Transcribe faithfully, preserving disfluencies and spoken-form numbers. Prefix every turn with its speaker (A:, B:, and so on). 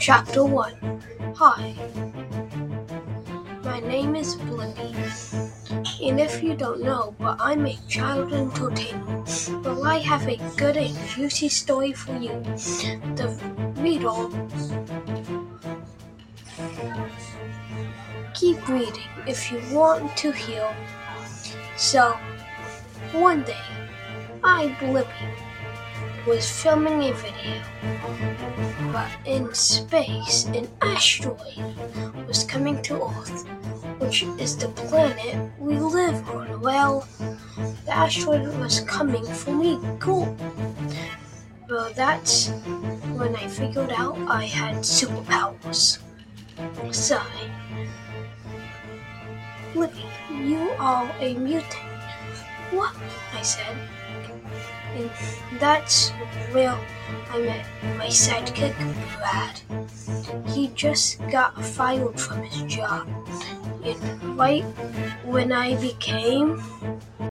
A: Chapter one. Hi, my name is Blippi, and if you don't know, but I'm a child entertainer. Well, I have a good and juicy story for you. The reader, keep reading if you want to hear. So, one day, I, Blippi, was filming a video, but in space, an asteroid was coming to Earth, which is the planet we live on. Well, the asteroid was coming for me. Cool. Well, that's when I figured out I had superpowers. So, Blippi, you are a mutant. What? I said. And that's where I met my sidekick, Brad. He just got fired from his job. And right when I became